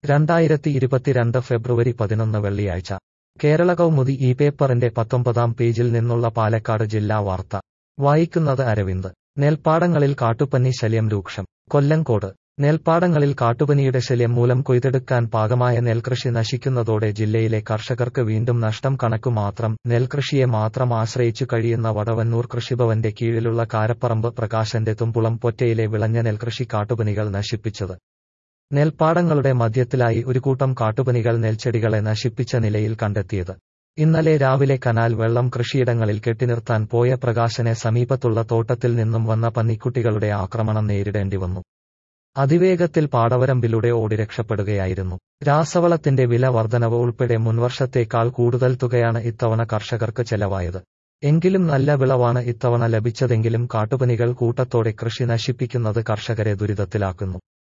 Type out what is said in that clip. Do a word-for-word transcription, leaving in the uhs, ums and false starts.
രണ്ടായിരത്തി ഇരുപത്തിരണ്ട് ഫെബ്രുവരി പതിനൊന്ന് വെള്ളിയാഴ്ച കേരള കൗമുദി ഈ പേപ്പറിന്റെ പത്തൊമ്പതാം പേജിൽ നിന്നുള്ള പാലക്കാട് ജില്ലാ വാർത്ത വായിക്കുന്നത് അരവിന്ദ്. നെൽപ്പാടങ്ങളിൽ കാട്ടുപന്നി ശല്യം രൂക്ഷം. കൊല്ലങ്കോട് നെൽപ്പാടങ്ങളിൽ കാട്ടുപനിയുടെ ശല്യം മൂലം കൊയ്തെടുക്കാൻ പാകമായ നെൽകൃഷി നശിക്കുന്നതോടെ ജില്ലയിലെ കർഷകർക്ക് വീണ്ടും നഷ്ടം കണക്കുമാത്രം. നെൽകൃഷിയെ മാത്രം ആശ്രയിച്ചു കഴിയുന്ന വടവന്നൂർ കൃഷിഭവന്റെ കീഴിലുള്ള കാരപ്പറമ്പ് പ്രകാശന്റെ തുമ്പുളം പൊറ്റയിലെ വിളഞ്ഞ നെൽകൃഷി കാട്ടുപനികൾ നശിപ്പിച്ചത്. നെൽപ്പാടങ്ങളുടെ മധ്യത്തിലായി ഒരു കൂട്ടം കാട്ടുപനികൾ നെൽച്ചെടികളെ നശിപ്പിച്ച നിലയിൽ കണ്ടെത്തിയത്. ഇന്നലെ രാവിലെ കനാൽ വെള്ളം കൃഷിയിടങ്ങളിൽ കെട്ടിനിർത്താൻ പോയ പ്രകാശനെ സമീപത്തുള്ള തോട്ടത്തിൽ നിന്നും വന്ന പന്നിക്കുട്ടികളുടെ ആക്രമണം നേരിടേണ്ടി വന്നു. അതിവേഗത്തിൽ പാടവരമ്പിലൂടെ ഓടി രക്ഷപ്പെടുകയായിരുന്നു. രാസവളത്തിന്റെ വില വർധനവ് ഉൾപ്പെടെ മുൻവർഷത്തേക്കാൾ കൂടുതൽ തുകയാണ് ഇത്തവണ കർഷകർക്ക് ചെലവായത്. എങ്കിലും നല്ല വിളവാണ് ഇത്തവണ ലഭിച്ചതെങ്കിലും കാട്ടുപനികൾ കൂട്ടത്തോടെ കൃഷി നശിപ്പിക്കുന്നത് കർഷകരെ ദുരിതത്തിലാക്കുന്നു.